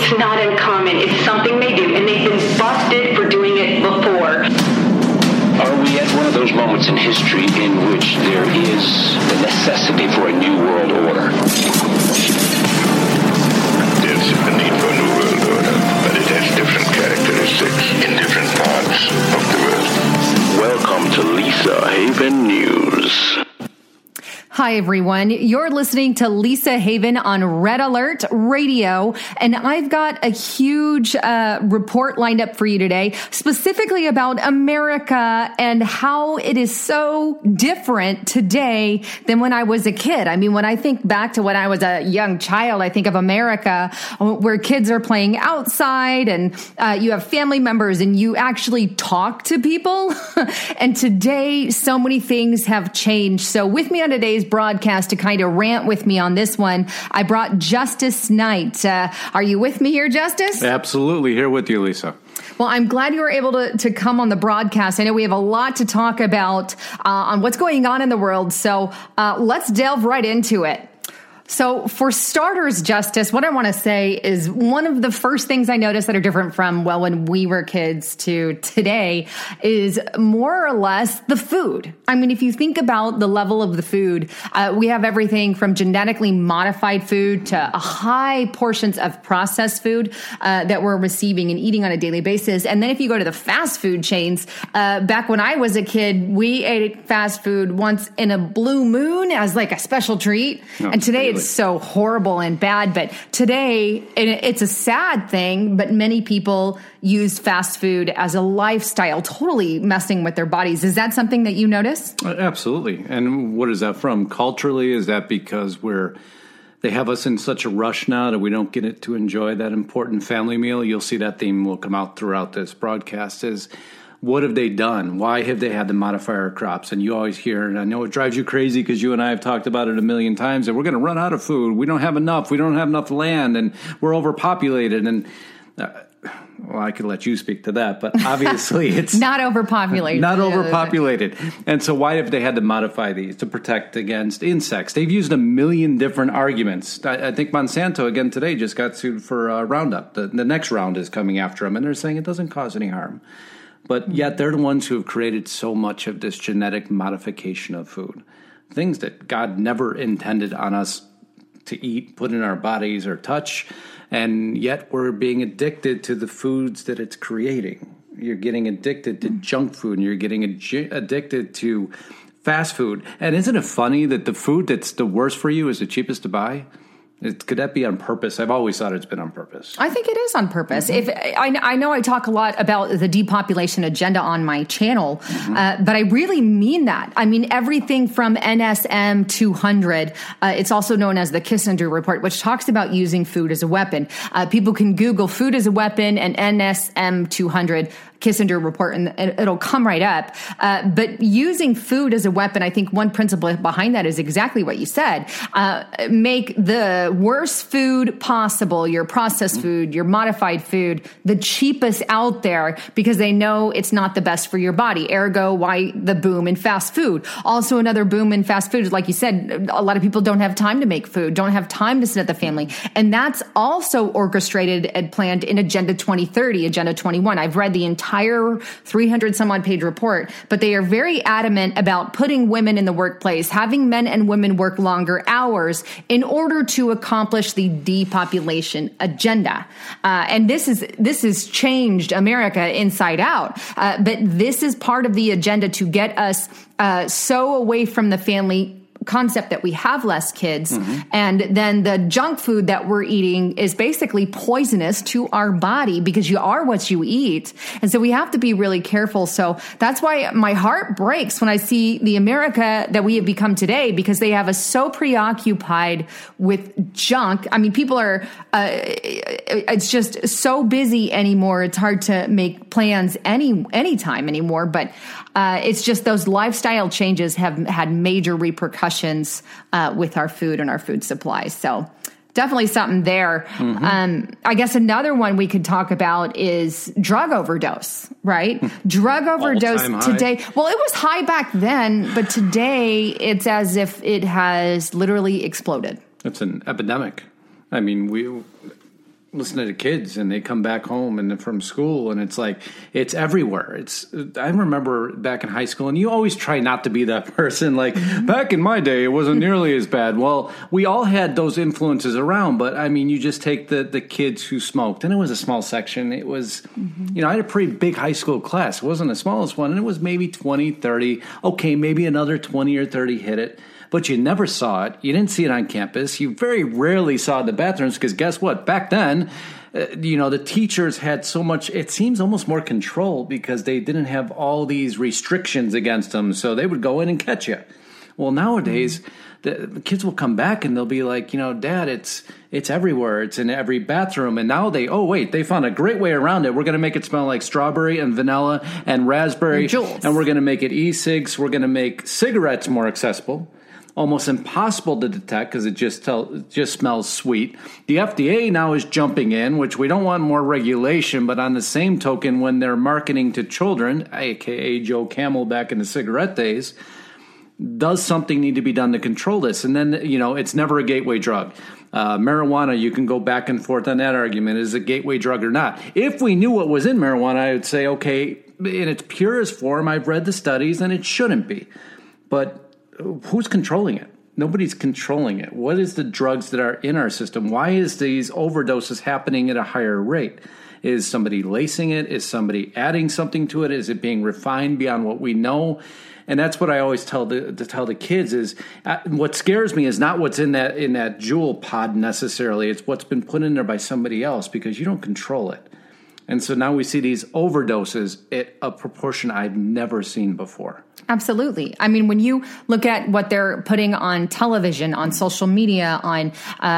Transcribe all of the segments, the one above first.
It's not uncommon. It's something they do, and they've been busted for doing it before. Are we at one of those moments in history in which there is the necessity for a new world order? There's a need for a new world order, but it has different characteristics in different parts of the world. Welcome to Lisa Haven News. Hi, everyone. You're listening to Lisa Haven on Red Alert Radio, and I've got a huge report lined up for you today, specifically about America and how it is so different today than when I was a kid. I mean, when I think back to when I was a young child, I think of America where kids are playing outside and you have family members and you actually talk to people. And today, so many things have changed. So with me on today's broadcast to kind of rant with me on this one, I brought Justice Knight. Are you with me here, Justice? Absolutely. Here with you, Lisa. Well, I'm glad you were able to come on the broadcast. I know we have a lot to talk about on what's going on in the world. So let's delve right into it. So for starters, Justice, what I want to say is one of the first things I noticed that are different from, well, when we were kids to today is more or less the food. I mean, if you think about the level of the food, we have everything from genetically modified food to high portions of processed food that we're receiving and eating on a daily basis. And then if you go to the fast food chains, back when I was a kid, we ate fast food once in a blue moon as like a special treat. No, and today really. It's so horrible and bad, but today it's a sad thing, but many people use fast food as a lifestyle, totally messing with their bodies. Is that something that you notice? Absolutely. And what is that from? Culturally, is that because they have us in such a rush now that we don't get it to enjoy that important family meal? You'll see that theme will come out throughout this broadcast is, what have they done? Why have they had the modifier crops? And you always hear, and I know it drives you crazy because you and I have talked about it a million times, that we're going to run out of food. We don't have enough. We don't have enough land, and we're overpopulated. And well, I could let you speak to that, but obviously it's not overpopulated. Not overpopulated. And so why have they had to modify these to protect against insects? They've used a million different arguments. I think Monsanto, again today, just got sued for Roundup. The next round is coming after them, and they're saying it doesn't cause any harm. But yet they're the ones who have created so much of this genetic modification of food. Things that God never intended on us to eat, put in our bodies, or touch. And yet we're being addicted to the foods that it's creating. You're getting addicted to junk food, and you're getting addicted to fast food. And isn't it funny that the food that's the worst for you is the cheapest to buy? Could that be on purpose? I've always thought it's been on purpose. I think it is on purpose. If I know I talk a lot about the depopulation agenda on my channel, but I really mean that. I mean, everything from NSM 200, it's also known as the Kissinger Report, which talks about using food as a weapon. People can Google food as a weapon and NSM 200 Kissinger Report, and it'll come right up. But using food as a weapon, I think one principle behind that is exactly what you said. Make the worst food possible, your processed food, your modified food, the cheapest out there, because they know it's not the best for your body. Ergo, why the boom in fast food? Also, another boom in fast food is, like you said, a lot of people don't have time to make food, don't have time to sit at the family. And that's also orchestrated and planned in Agenda 2030, Agenda 21. I've read the entire 300 some odd page report, but they are very adamant about putting women in the workplace, having men and women work longer hours in order to accomplish the depopulation agenda. And this has changed America inside out. But this is part of the agenda to get us so away from the family concept that we have less kids, and then the junk food that we're eating is basically poisonous to our body because you are what you eat. And so we have to be really careful. So that's why my heart breaks when I see the America that we have become today, because they have us so preoccupied with junk. I mean, people are, it's just so busy anymore. It's hard to make plans anytime anymore, but it's just those lifestyle changes have had major repercussions with our food and our food supplies. So definitely something there. I guess another one we could talk about is drug overdose, right? Drug overdose today. Well, it was high back then, but today it's as if it has literally exploded. It's an epidemic. I mean, listening to kids, and they come back home and from school, and it's like it's everywhere. I remember back in high school, and you always try not to be that person. Like back in my day, it wasn't nearly as bad. Well, we all had those influences around, but I mean, you just take the kids who smoked, and it was a small section. It was, I had a pretty big high school class. It wasn't the smallest one, and it was maybe 20, 30. Okay, maybe another 20 or 30 hit it. But you never saw it. You didn't see it on campus. You very rarely saw it in the bathrooms because guess what? Back then, the teachers had so much, it seems almost more control because they didn't have all these restrictions against them. So they would go in and catch you. Well, nowadays, the kids will come back and they'll be like, Dad, it's everywhere. It's in every bathroom. And now they found a great way around it. We're going to make it smell like strawberry and vanilla and raspberry. And we're going to make it e-cigs. We're going to make cigarettes more accessible. Almost impossible to detect because it just smells sweet. The FDA now is jumping in, which we don't want more regulation, but on the same token, when they're marketing to children, a.k.a. Joe Camel back in the cigarette days, does something need to be done to control this? And then, it's never a gateway drug. Marijuana, you can go back and forth on that argument. Is it a gateway drug or not? If we knew what was in marijuana, I would say, okay, in its purest form, I've read the studies, and it shouldn't be. But who's controlling it? Nobody's controlling it. What is the drugs that are in our system? Why is these overdoses happening at a higher rate? Is somebody lacing it? Is somebody adding something to it? Is it being refined beyond what we know? And that's what I always tell the kids is what scares me is not what's in that jewel pod necessarily. It's what's been put in there by somebody else because you don't control it. And so now we see these overdoses at a proportion I've never seen before. Absolutely. I mean, when you look at what they're putting on television, on social media, on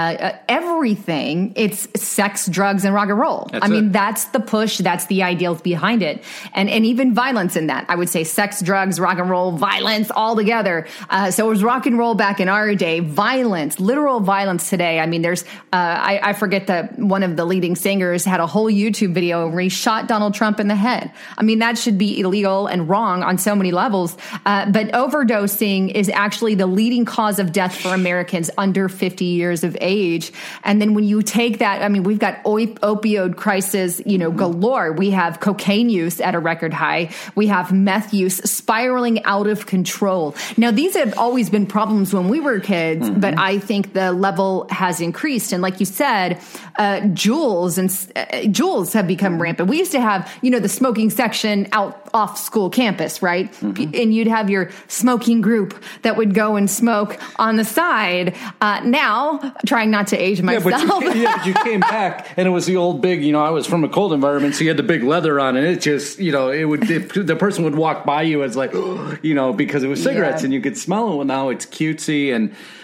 everything, it's sex, drugs, and rock and roll. That's the push. That's the ideals behind it. And even violence in that. I would say sex, drugs, rock and roll, violence all together. So it was rock and roll back in our day. Violence, literal violence today. I mean, there's, I forget one of the leading singers had a whole YouTube video where he shot Donald Trump in the head. I mean, that should be illegal and wrong on so many levels. But overdosing is actually the leading cause of death for Americans under 50 years of age. And then when you take that, I mean, we've got opioid crisis, galore. We have cocaine use at a record high. We have meth use spiraling out of control. Now, these have always been problems when we were kids, but I think the level has increased. And like you said, jewels have become rampant. We used to have, the smoking section off school campus, right? And you'd have your smoking group that would go and smoke on the side. Now, trying not to age myself. But you came back and it was the old big, I was from a cold environment, so you had the big leather on, and it just, the person would walk by you as like, because it was cigarettes and you could smell it. Well, now it's cutesy.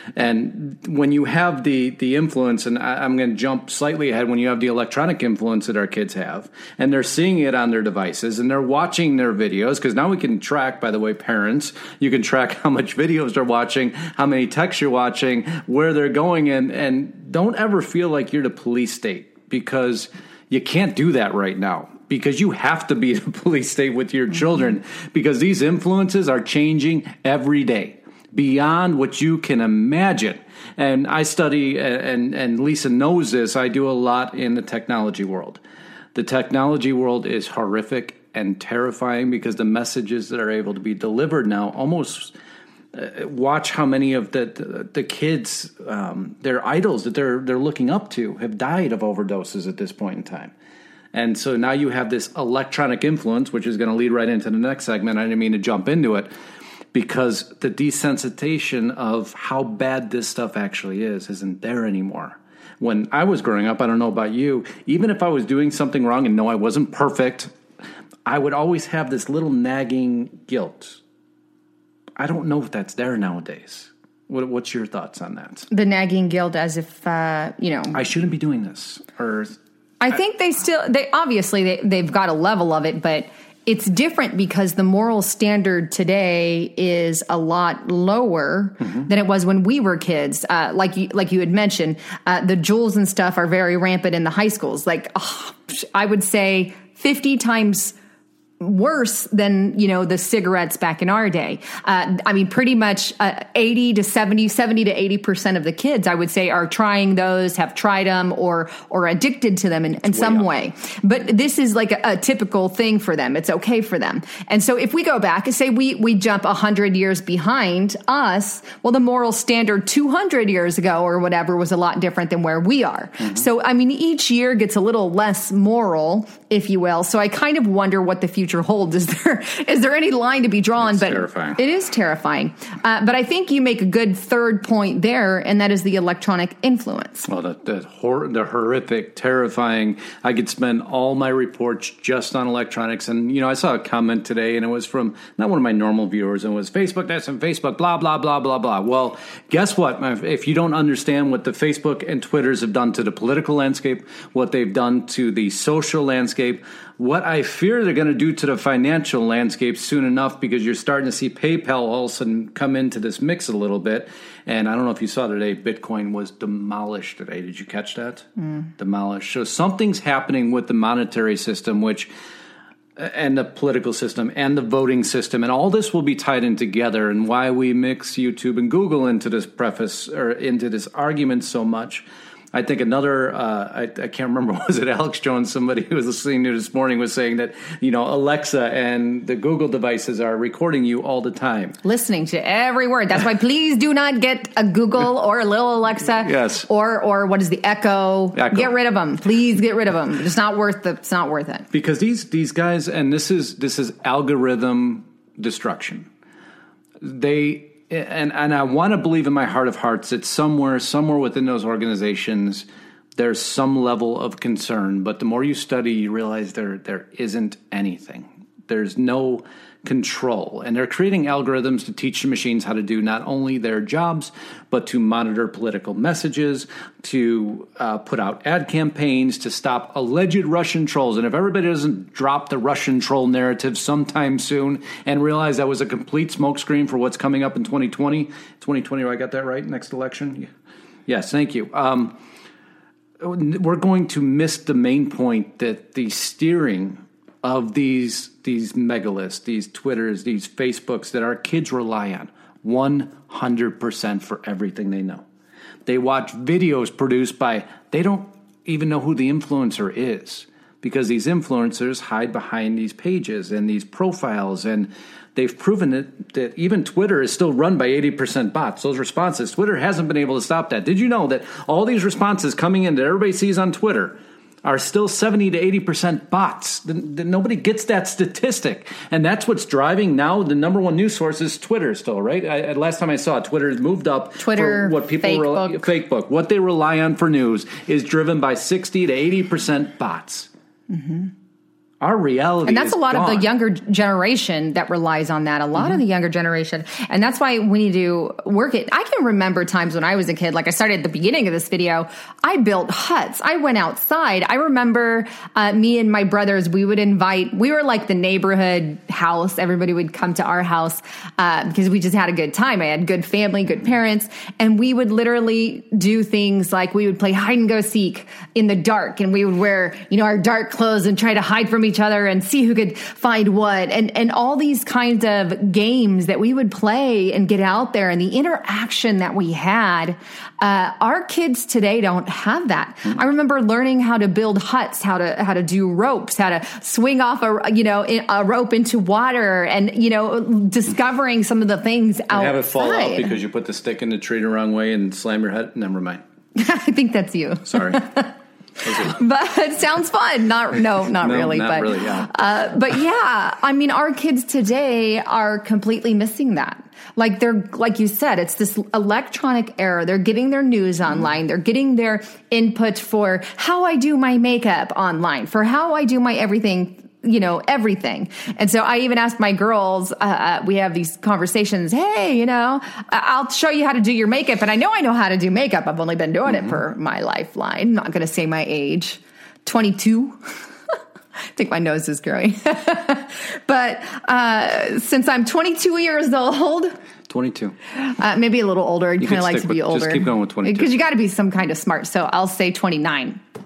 And when you have the influence, and I'm going to jump slightly ahead, when you have the electronic influence that our kids have, and they're seeing it on their devices, and they're watching their videos, because now we can track, by the way, parents, you can track how much videos they're watching, how many texts you're watching, where they're going, and don't ever feel like you're the police state, because you can't do that right now. Because you have to be the police state with your children, because these influences are changing every day. Beyond what you can imagine. And I study, and Lisa knows this, I do a lot in the technology world. The technology world is horrific and terrifying because the messages that are able to be delivered now almost watch how many of the kids, their idols that they're looking up to have died of overdoses at this point in time. And so now you have this electronic influence, which is going to lead right into the next segment. I didn't mean to jump into it. Because the desensitization of how bad this stuff actually isn't there anymore. When I was growing up, I don't know about you, even if I was doing something wrong, and no, I wasn't perfect, I would always have this little nagging guilt. I don't know if that's there nowadays. What's your thoughts on that? The nagging guilt as if, I shouldn't be doing this. Or I think they've got a level of it, but it's different because the moral standard today is a lot lower than it was when we were kids. Like you had mentioned, the jewels and stuff are very rampant in the high schools. I would say 50 times worse than, the cigarettes back in our day. Pretty much 70 to 80% of the kids, I would say, are trying those, have tried them, or addicted to them in some way. But this is like a typical thing for them. It's okay for them. And so if we go back and say we jump 100 years behind us, well, the moral standard 200 years ago or whatever was a lot different than where we are. Mm-hmm. So, each year gets a little less moral, if you will. So I kind of wonder what the future holds. Is there any line to be drawn? It's terrifying. It is terrifying. But I think you make a good third point there, and that is the electronic influence. Well, the horrific, terrifying. I could spend all my reports just on electronics. And, I saw a comment today, and it was from not one of my normal viewers, and it was Facebook this and Facebook, blah, blah, blah, blah, blah. Well, guess what? If you don't understand what the Facebook and Twitters have done to the political landscape, what they've done to the social landscape, what I fear they're going to do to the financial landscape soon enough, because you're starting to see PayPal all of a sudden come into this mix a little bit. And I don't know if you saw today, Bitcoin was demolished today. Did you catch that? Demolished. So something's happening with the monetary system, and the political system and the voting system, and all this will be tied in together, and why we mix YouTube and Google into this preface or into this argument so much. I think another, I can't remember, was it Alex Jones, somebody who was listening to this morning was saying that, Alexa and the Google devices are recording you all the time. Listening to every word. That's why please do not get a Google or a little Alexa. Yes. Or what is the Echo? Get rid of them. Please get rid of them. It's not worth it. Because these guys, and this is algorithm destruction. And I want to believe in my heart of hearts that somewhere within those organizations, there's some level of concern. But the more you study, you realize there isn't anything. There's no control. And they're creating algorithms to teach the machines how to do not only their jobs, but to monitor political messages, to put out ad campaigns, to stop alleged Russian trolls. And if everybody doesn't drop the Russian troll narrative sometime soon and realize that was a complete smokescreen for what's coming up in 2020, I got that right, next election? Yes, thank you. We're going to miss the main point that the steering of these megaliths, these Twitters, these Facebooks that our kids rely on 100% for everything they know. They watch videos produced by, they don't even know who the influencer is, because these influencers hide behind these pages and these profiles, and they've proven that even Twitter is still run by 80% bots. Those responses, Twitter hasn't been able to stop that. Did you know that all these responses coming in that everybody sees on Twitter are still 70 to 80% bots? Nobody gets that statistic. And that's what's driving now. The number one news source is Twitter still, right? Last time I saw it, Twitter has moved up. Twitter, for what people Facebook. What they rely on for news is driven by 60 to 80% bots. Mm-hmm. Our reality, and that's is a lot gone. of the younger generation that relies on that. A lot of the younger generation, and that's why we need to work it. I can remember times when I was a kid, like I started at the beginning of this video. I built huts. I went outside. I remember me and my brothers. We were like the neighborhood house. Everybody would come to our house because we just had a good time. I had good family, good parents, and we would literally do things like we would play hide and go seek in the dark, and we would wear our dark clothes and try to hide from each other and see who could find what, and all these kinds of games that we would play and get out there, and the interaction that we had. Our kids today don't have that. I remember learning how to build huts, how to do ropes, how to swing off a rope into water, and discovering some of the things outside. Have it fall out because you put the stick in the tree the wrong way and slam your head. Never mind. I think that's you. Sorry. But it sounds fun. Not really. Not really, yeah. But yeah, our kids today are completely missing that. Like like you said, it's this electronic era. They're getting their news online. They're getting their input for how I do my makeup online, for how I do my everything. Everything. And so I even asked my girls, we have these conversations, hey, I'll show you how to do your makeup. And I know how to do makeup. I've only been doing it for my lifeline. I'm not going to say my age, 22. I think my nose is growing. But since I'm 22 years old, 22. Maybe a little older. I'd kind of like to be older. Just keep going with 22. Because you got to be some kind of smart. So I'll say 29.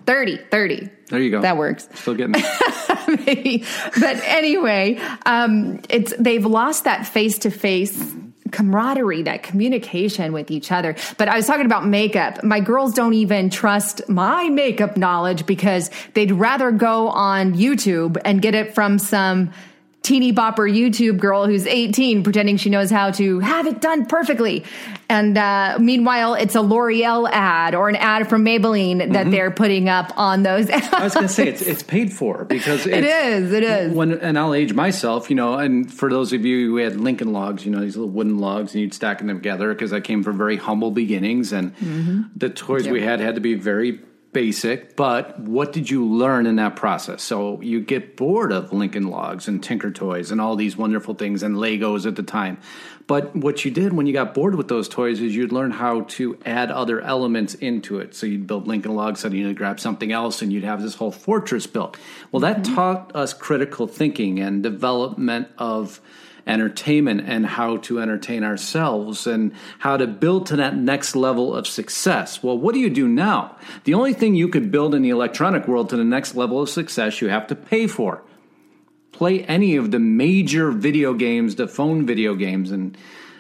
30. There you go. That works. Still getting it. Maybe. But anyway, they've lost that face-to-face camaraderie, that communication with each other. But I was talking about makeup. My girls don't even trust my makeup knowledge because they'd rather go on YouTube and get it from some teeny bopper YouTube girl who's 18 pretending she knows how to have it done perfectly. And meanwhile, it's a L'Oreal ad or an ad from Maybelline that they're putting up on those ads. I was going to say, it's paid for because it is. And I'll age myself, and for those of you who had Lincoln Logs, these little wooden logs, and you'd stack them together because I came from very humble beginnings. And the toys we had to be very basic, but what did you learn in that process? So you get bored of Lincoln Logs and Tinker Toys and all these wonderful things and Legos at the time. But what you did when you got bored with those toys is you'd learn how to add other elements into it. So you'd build Lincoln Logs, suddenly you'd grab something else, and you'd have this whole fortress built. Well, that taught us critical thinking and development of entertainment and how to entertain ourselves and how to build to that next level of success. Well, what do you do now? The only thing you could build in the electronic world to the next level of success, you have to pay for. Play any of the major video games, the phone video games, and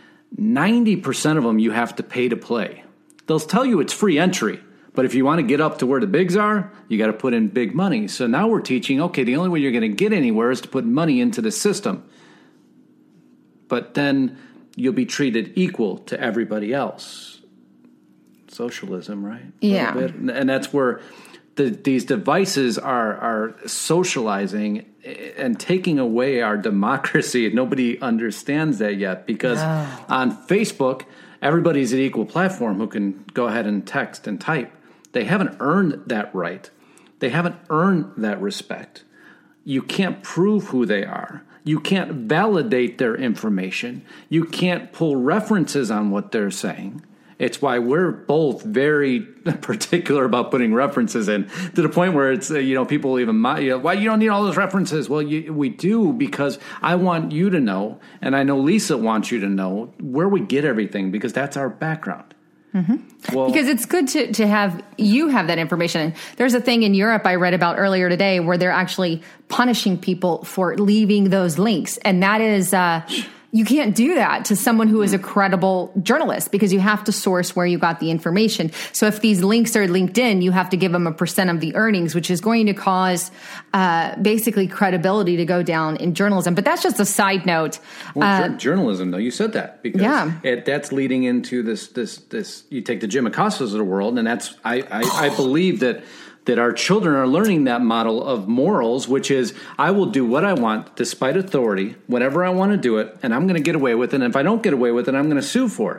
90% of them you have to pay to play. They'll tell you it's free entry, but if you want to get up to where the bigs are, you got to put in big money. So now we're teaching, okay, the only way you're going to get anywhere is to put money into the system. But then you'll be treated equal to everybody else. Socialism, right? Yeah. And that's where these devices are socializing and taking away our democracy. Nobody understands that yet because on Facebook, everybody's an equal platform who can go ahead and text and type. They haven't earned that right. They haven't earned that respect. You can't prove who they are. You can't validate their information. You can't pull references on what they're saying. It's why we're both very particular about putting references in to the point where it's, people even, why you don't need all those references? Well, we do because I want you to know, and I know Lisa wants you to know where we get everything because that's our background. Mm-hmm. Well, because it's good to have you have that information. There's a thing in Europe I read about earlier today where they're actually punishing people for leaving those links. And that is, you can't do that to someone who is a credible journalist because you have to source where you got the information. So if these links are linked in, you have to give them a % of the earnings, which is going to cause basically credibility to go down in journalism. But that's just a side note. Well, journalism, though, you said that because that's leading into this. You take the Jim Acostas of the world, and that's I believe that our children are learning that model of morals, which is I will do what I want despite authority, whenever I want to do it, and I'm going to get away with it. And if I don't get away with it, I'm going to sue for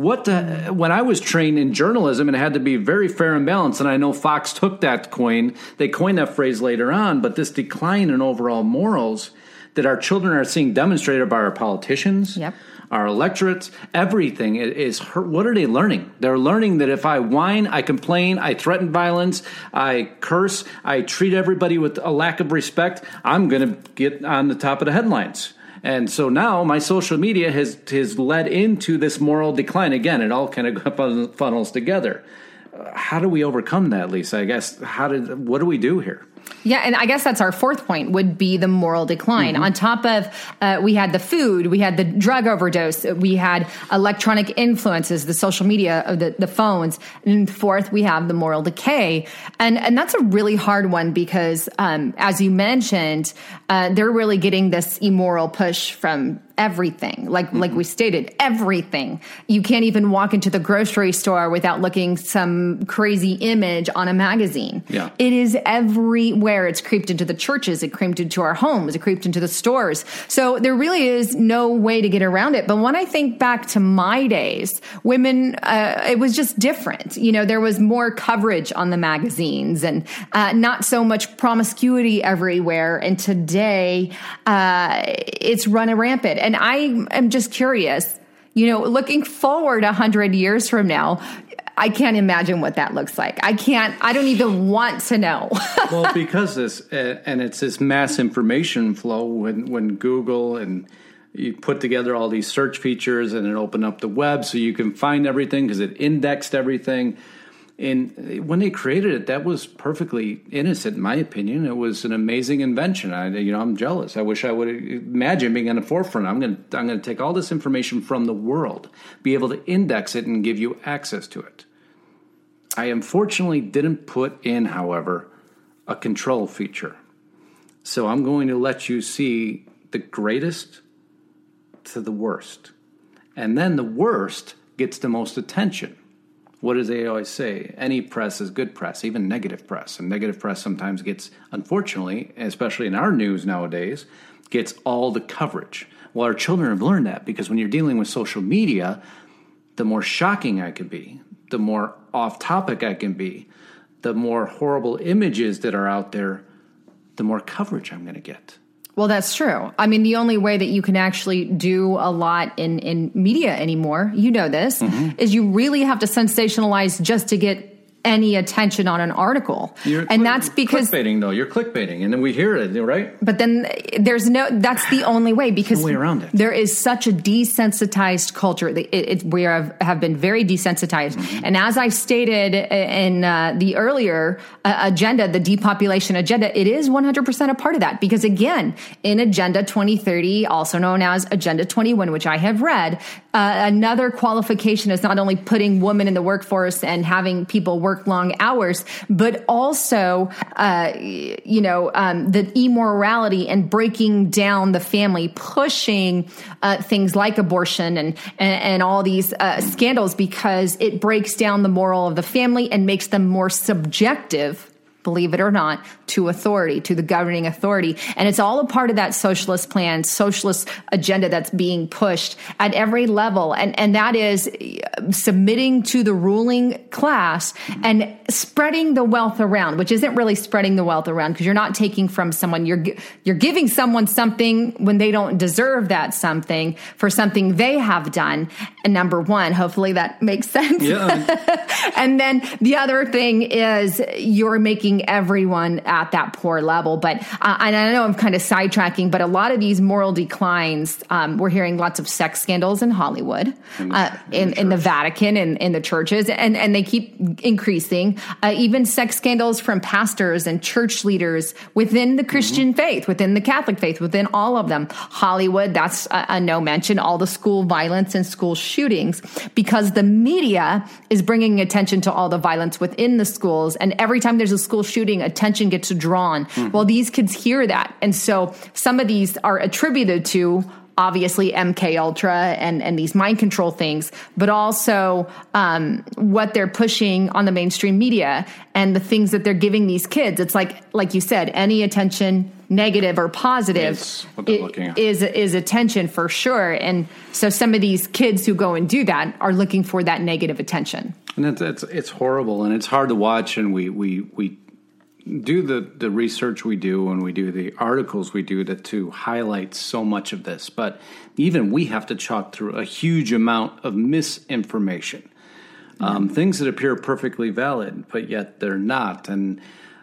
it. When I was trained in journalism, it had to be very fair and balanced, and I know Fox took that coin. They coined that phrase later on, but this decline in overall morals that our children are seeing demonstrated by our politicians, our electorates, everything is what are they learning? They're learning that if I whine, I complain, I threaten violence, I curse, I treat everybody with a lack of respect, I'm going to get on the top of the headlines. And so now my social media has led into this moral decline. Again, it all kind of funnels together. How do we overcome that, Lisa? I guess, what do we do here? Yeah, and I guess that's our fourth point would be the moral decline. Mm-hmm. On top of, we had the food, we had the drug overdose, we had electronic influences, the social media, the phones, and fourth, we have the moral decay. And that's a really hard one because, as you mentioned, they're really getting this immoral push from everything. Like we stated, everything. You can't even walk into the grocery store without looking some crazy image on a magazine. Yeah. It is everywhere. It's creeped into the churches. It creeped into our homes. It creeped into the stores. So there really is no way to get around it. But when I think back to my days, women, it was just different. There was more coverage on the magazines and not so much promiscuity everywhere. And today, it's run rampant. And I am just curious, looking forward 100 years from now, I can't imagine what that looks like. I don't even want to know. Well, because it's this mass information flow when Google and you put together all these search features and it opened up the web so you can find everything because it indexed everything. And when they created it, that was perfectly innocent, in my opinion. It was an amazing invention. I'm jealous. I wish I would imagine being on the forefront. I'm going to take all this information from the world, be able to index it, and give you access to it. I unfortunately didn't put in, however, a control feature. So I'm going to let you see the greatest to the worst. And then the worst gets the most attention. What do they always say? Any press is good press, even negative press. And negative press sometimes gets, unfortunately, especially in our news nowadays, gets all the coverage. Well, our children have learned that because when you're dealing with social media, the more shocking I can be, the more off topic I can be, the more horrible images that are out there, the more coverage I'm going to get. Well, that's true. I mean, the only way that you can actually do a lot in media anymore, you know this, is you really have to sensationalize just to get any attention on an article. That's because clickbaiting, though. You're clickbaiting, and then we hear it, right? But then that's the only way, because no way around it. There is such a desensitized culture. We have been very desensitized. And as I stated in the earlier agenda, the depopulation agenda, it is 100% a part of that. Because again, in Agenda 2030, also known as Agenda 21, which I have read, another qualification is not only putting women in the workforce and having people work long hours, but also, the immorality and breaking down the family, pushing things like abortion and all these scandals, because it breaks down the moral of the family and makes them more subjective, believe it or not, to authority, to the governing authority. And it's all a part of that socialist plan, socialist agenda that's being pushed at every level. And that is submitting to the ruling class and spreading the wealth around, which isn't really spreading the wealth around, because you're not taking from someone. You're giving someone something when they don't deserve that something for something they have done. And number one, hopefully that makes sense. Yeah. And then the other thing is you're making everyone at that poor level. But and I know I'm kind of sidetracking, but a lot of these moral declines, we're hearing lots of sex scandals in Hollywood, in the Vatican, and in the churches, and they keep increasing. Even sex scandals from pastors and church leaders within the Christian faith, within the Catholic faith, within all of them. Hollywood, that's a no mention. All the school violence and school shootings, because the media is bringing attention to all the violence within the schools. And every time there's a school shooting, attention gets drawn. Well, these kids hear that. And so some of these are attributed to, obviously, MK Ultra and these mind control things, but also what they're pushing on the mainstream media and the things that they're giving these kids. It's like you said, any attention, negative or positive, is attention for sure. And so some of these kids who go and do that are looking for that negative attention. And it's horrible, and it's hard to watch. And we do the research we do, and we do the articles we do to highlight so much of this. But even we have to chalk through a huge amount of misinformation, things that appear perfectly valid, but yet they're not. And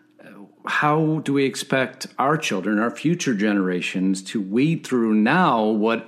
how do we expect our children, our future generations, to weed through now what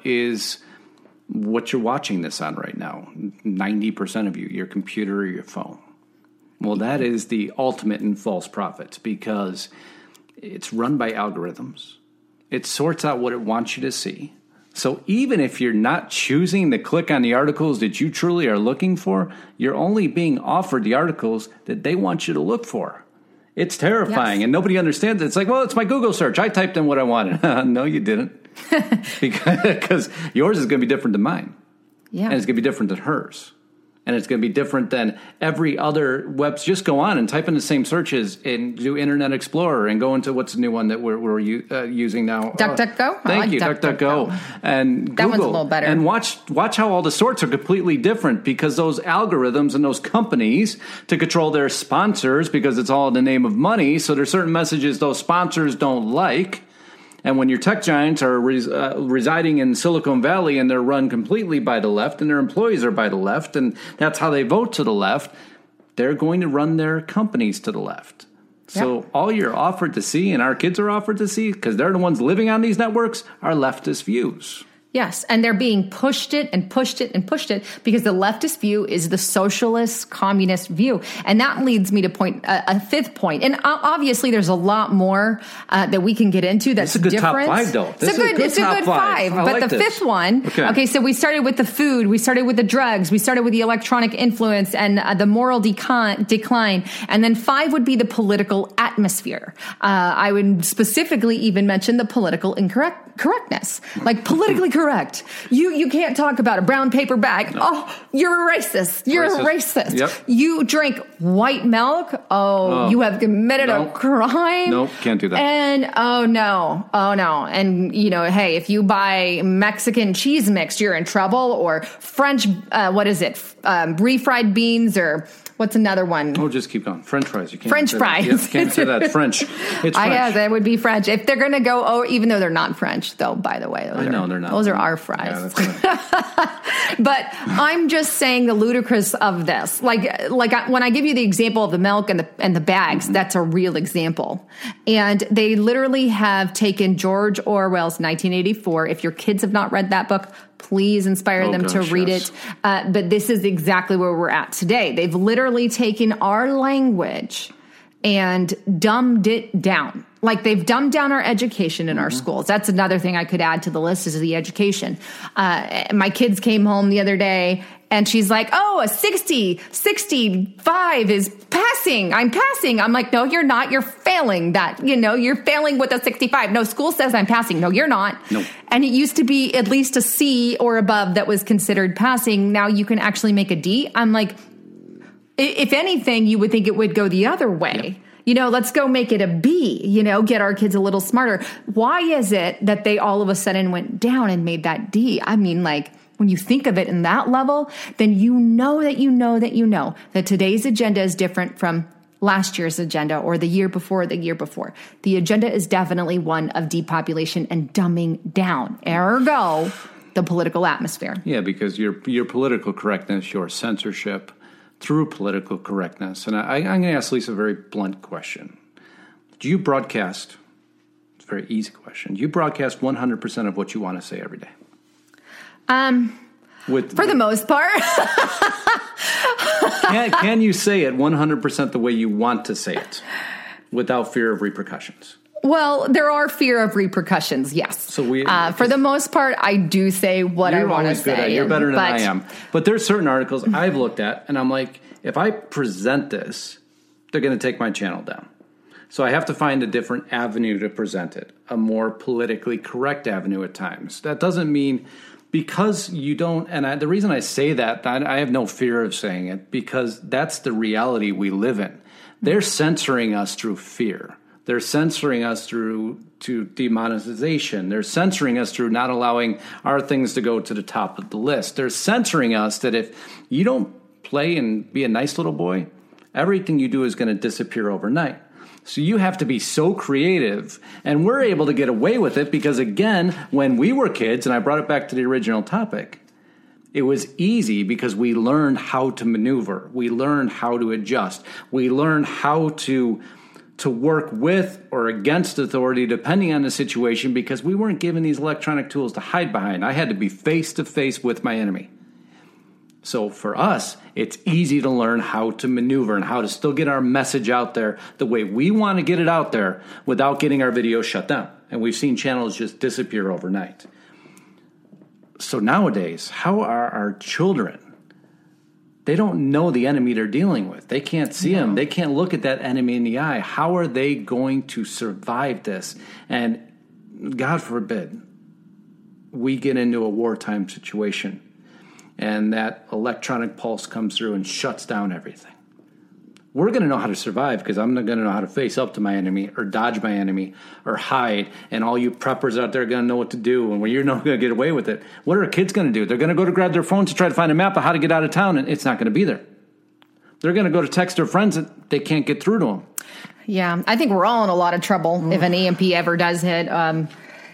you're watching this on right now? 90% of you, your computer or your phone. Well, that is the ultimate in false prophets, because it's run by algorithms. It sorts out what it wants you to see. So even if you're not choosing to click on the articles that you truly are looking for, you're only being offered the articles that they want you to look for. It's terrifying, and nobody understands it. It's like, well, it's my Google search. I typed in what I wanted. No, you didn't. Because yours is going to be different than mine. Yeah. And it's going to be different than hers. And it's going to be different than every other web. Just go on and type in the same searches and do Internet Explorer and go into what's the new one that we're using now. DuckDuckGo? Thank you, DuckDuckGo. And Google. That one's a little better. And watch how all the sorts are completely different, because those algorithms and those companies, to control their sponsors, because it's all in the name of money, so there's certain messages those sponsors don't like. And when your tech giants are residing in Silicon Valley and they're run completely by the left and their employees are by the left, and that's how they vote to the left, they're going to run their companies to the left. So all you're offered to see, and our kids are offered to see, because they're the ones living on these networks, are leftist views. Yes, and they're being pushed it because the leftist view is the socialist, communist view. And that leads me to a fifth point. And obviously there's a lot more that we can get into that's different. It's a good top five, though. It's a good five. But the fifth one, okay, so we started with the food, we started with the drugs, we started with the electronic influence and the moral decline. And then 5 would be the political atmosphere. I would specifically even mention the political correctness. Like politically correct. You can't talk about a brown paper bag. No. Oh, you're a racist. You're a racist. Yep. You drink white milk. Oh, you have committed a crime. Nope, can't do that. And oh no. And hey, if you buy Mexican cheese mix, you're in trouble. Or French, refried beans or. What's another one? Oh, just keep going. French fries. You can't French say fries. That. Can't say that. French. It's French. I guess it would be French. If they're going to go, even though they're not French, though, by the way. They're not. Those are our fries. Yeah, but I'm just saying the ludicrous of this. Like when I give you the example of the milk and the bags, that's a real example. And they literally have taken George Orwell's 1984. If your kids have not read that book, please inspire them to read it. But this is exactly where we're at today. They've literally taken our language and dumbed it down. Like they've dumbed down our education in our schools. That's another thing I could add to the list is the education. My kids came home the other day and she's like, oh, a 65 is passing. I'm passing. I'm like, no, you're not. You're failing that. You're failing with a 65. No, school says I'm passing. No, you're not. No. And it used to be at least a C or above that was considered passing. Now you can actually make a D. I'm like, if anything, you would think it would go the other way. Yep. Let's go make it a B, get our kids a little smarter. Why is it that they all of a sudden went down and made that D? I mean, like, when you think of it in that level, then you know that today's agenda is different from last year's agenda or the year before. The agenda is definitely one of depopulation and dumbing down. Ergo, the political atmosphere. Yeah, because your political correctness, your censorship through political correctness. And I'm going to ask Lisa a very blunt question. Do you broadcast, it's a very easy question, do you broadcast 100% of what you want to say every day? For the most part. Can you say it 100% the way you want to say it without fear of repercussions? Well, there are fear of repercussions, yes. So for the most part, I do say what I want to say. You're better than I am. But there's certain articles I've looked at, and I'm like, if I present this, they're going to take my channel down. So I have to find a different avenue to present it, a more politically correct avenue at times. That doesn't mean... Because you don't, and the reason I say that, I have no fear of saying it, because that's the reality we live in. They're censoring us through fear. They're censoring us through demonetization. They're censoring us through not allowing our things to go to the top of the list. They're censoring us that if you don't play and be a nice little boy, everything you do is going to disappear overnight. So you have to be so creative, and we're able to get away with it because, again, when we were kids, and I brought it back to the original topic, it was easy because we learned how to maneuver. We learned how to adjust. We learned how to work with or against authority depending on the situation because we weren't given these electronic tools to hide behind. I had to be face-to-face with my enemy. So for us, it's easy to learn how to maneuver and how to still get our message out there the way we want to get it out there without getting our videos shut down. And we've seen channels just disappear overnight. So nowadays, how are our children? They don't know the enemy they're dealing with. They can't see him. They can't look at that enemy in the eye. How are they going to survive this? And God forbid, we get into a wartime situation. And that electronic pulse comes through and shuts down everything. We're going to know how to survive because I'm not going to know how to face up to my enemy or dodge my enemy or hide. And all you preppers out there are going to know what to do. And when you're not going to get away with it, what are our kids going to do? They're going to go to grab their phones to try to find a map of how to get out of town, and it's not going to be there. They're going to go to text their friends and they can't get through to them. Yeah, I think we're all in a lot of trouble if an EMP ever does hit.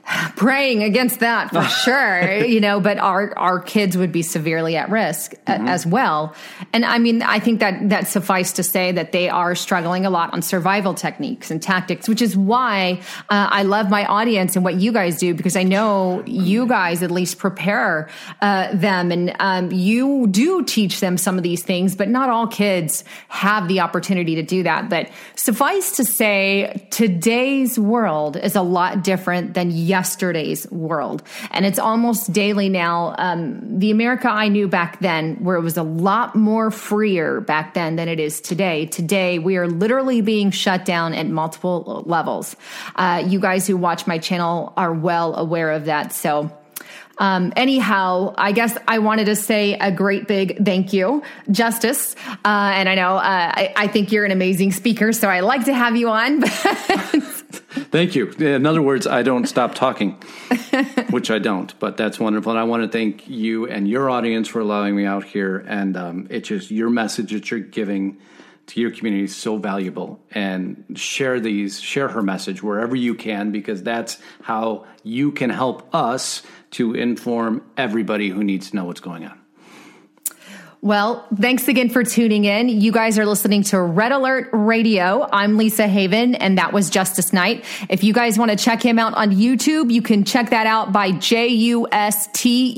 praying against that for sure, but our kids would be severely at risk as well. And I mean, I think that suffice to say that they are struggling a lot on survival techniques and tactics, which is why I love my audience and what you guys do, because I know you guys at least prepare them, and you do teach them some of these things, but not all kids have the opportunity to do that. But suffice to say, today's world is a lot different than yesterday's world. And it's almost daily now. The America I knew back then, where it was a lot more freer back then than it is today. Today, we are literally being shut down at multiple levels. You guys who watch my channel are well aware of that. So anyhow, I guess I wanted to say a great big thank you, Justice. And I know I think you're an amazing speaker, so I like to have you on. Thank you. In other words, I don't stop talking, which I don't, but that's wonderful. And I want to thank you and your audience for allowing me out here. And it's just your message that you're giving to your community is so valuable. And share her message wherever you can, because that's how you can help us to inform everybody who needs to know what's going on. Well, thanks again for tuning in. You guys are listening to Red Alert Radio. I'm Lisa Haven, and that was Justice Knight. If you guys want to check him out on YouTube, you can check that out by JUSTUS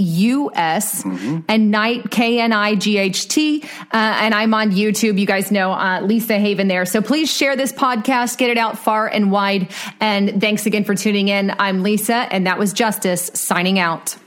and Knight, KNIGHT. And I'm on YouTube. You guys know Lisa Haven there. So please share this podcast, get it out far and wide. And thanks again for tuning in. I'm Lisa, and that was Justice signing out.